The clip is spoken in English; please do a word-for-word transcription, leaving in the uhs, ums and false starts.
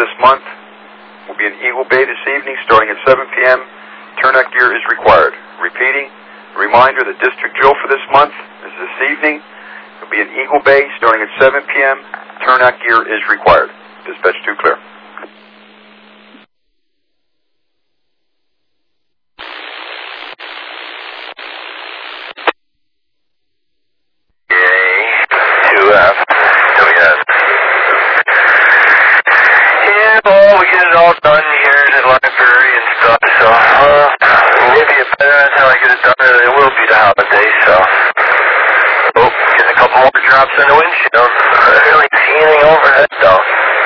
this month. We'll be in Eagle Bay this evening starting at seven p.m. Turnout gear is required. Repeating, a reminder, the district drill for this month is this evening. We'll be in Eagle Bay starting at seven p.m. Turnout gear is required. Dispatch two clear. All done here in the library and stuff, so uh, maybe a better on how I get it done, and it will be the holiday, so oh, getting a couple more drops in the windshield. I don't really see anything overhead though.